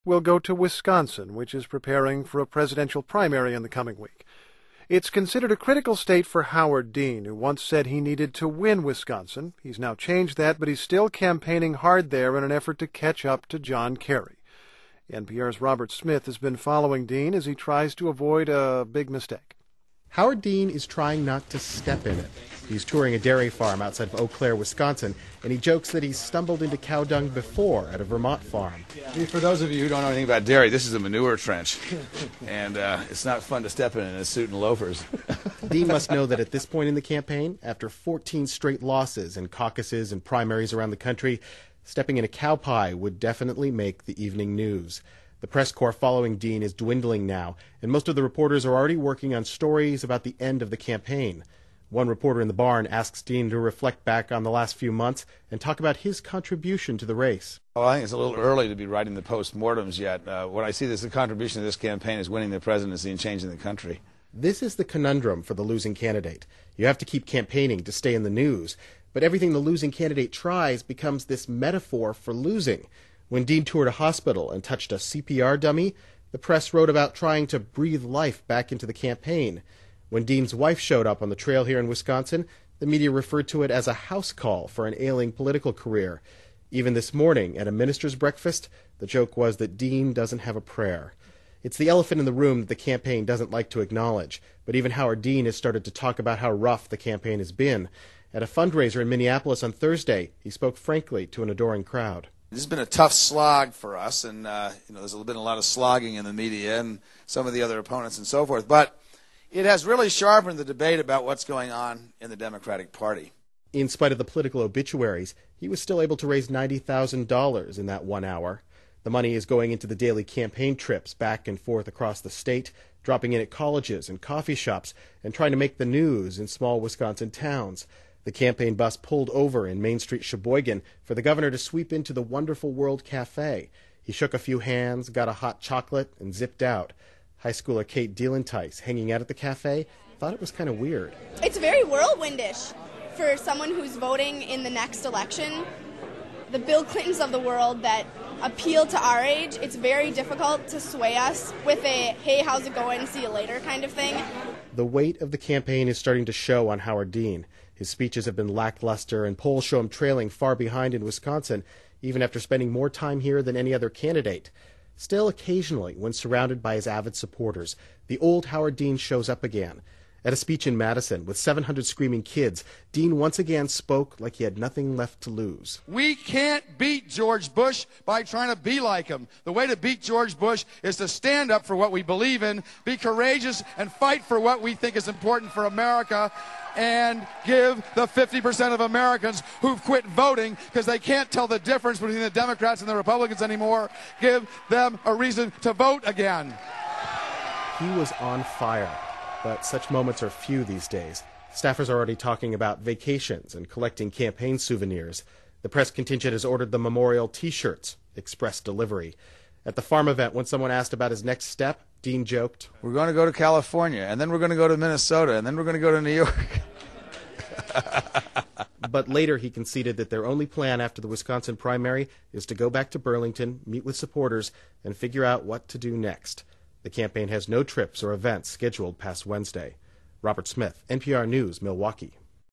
will go to Wisconsin, which is preparing for a presidential primary in the coming week. It's considered a critical state for Howard Dean, who once said he needed to win Wisconsin. He's now changed that, but he's still campaigning hard there in an effort to catch up to John Kerry. NPR's Robert Smith has been following Dean as he tries to avoid a big mistake. Howard Dean is trying not to step in it. He's touring a dairy farm outside of Eau Claire, Wisconsin, and he jokes that he's stumbled into cow dung before at a Vermont farm. For those of you who don't know anything about dairy, this is a manure trench, and it's not fun to step in a suit and loafers. Dean must know that at this point in the campaign, after 14 straight losses in caucuses and primaries around the country, stepping in a cow pie would definitely make the evening news. The press corps following Dean is dwindling now, and most of the reporters are already working on stories about the end of the campaign. One reporter in the barn asks Dean to reflect back on the last few months and talk about his contribution to the race. Well, I think it's a little early to be writing the post-mortems yet. What I see as the contribution to this campaign is winning the presidency and changing the country. This is the conundrum for the losing candidate. You have to keep campaigning to stay in the news, but everything the losing candidate tries becomes this metaphor for losing. When Dean toured a hospital and touched a CPR dummy, the press wrote about trying to breathe life back into the campaign. When Dean's wife showed up on the trail here in Wisconsin, the media referred to it as a house call for an ailing political career. Even this morning, at a minister's breakfast, the joke was that Dean doesn't have a prayer. It's the elephant in the room that the campaign doesn't like to acknowledge, but even Howard Dean has started to talk about how rough the campaign has been. At a fundraiser in Minneapolis on Thursday, he spoke frankly to an adoring crowd. This has been a tough slog for us, and there's been a lot of slogging in the media and some of the other opponents and so forth, but it has really sharpened the debate about what's going on in the Democratic Party. In spite of the political obituaries, he was still able to raise $90,000 in that 1 hour. The money is going into the daily campaign trips back and forth across the state, dropping in at colleges and coffee shops, and trying to make the news in small Wisconsin towns. The campaign bus pulled over in Main Street, Sheboygan, for the governor to sweep into the Wonderful World Cafe. He shook a few hands, got a hot chocolate, and zipped out. High schooler Kate Dealentice, hanging out at the cafe, thought it was kind of weird. It's very whirlwindish for someone who's voting in the next election. The Bill Clintons of the world that appeal to our age, it's very difficult to sway us with a, hey, how's it going, see you later kind of thing. The weight of the campaign is starting to show on Howard Dean. His speeches have been lackluster, and polls show him trailing far behind in Wisconsin, even after spending more time here than any other candidate. Still, occasionally, when surrounded by his avid supporters, the old Howard Dean shows up again. At a speech in Madison with 700 screaming kids, Dean once again spoke like he had nothing left to lose. We can't beat George Bush by trying to be like him. The way to beat George Bush is to stand up for what we believe in, be courageous, and fight for what we think is important for America, and give the 50% of Americans who've quit voting because they can't tell the difference between the Democrats and the Republicans anymore, give them a reason to vote again. He was on fire. But such moments are few these days. Staffers are already talking about vacations and collecting campaign souvenirs. The press contingent has ordered the memorial T-shirts, express delivery. At the farm event, when someone asked about his next step, Dean joked, We're going to go to California, and then we're going to go to Minnesota, and then we're going to go to New York. But later he conceded that their only plan after the Wisconsin primary is to go back to Burlington, meet with supporters, and figure out what to do next. The campaign has no trips or events scheduled past Wednesday. Robert Smith, NPR News, Milwaukee.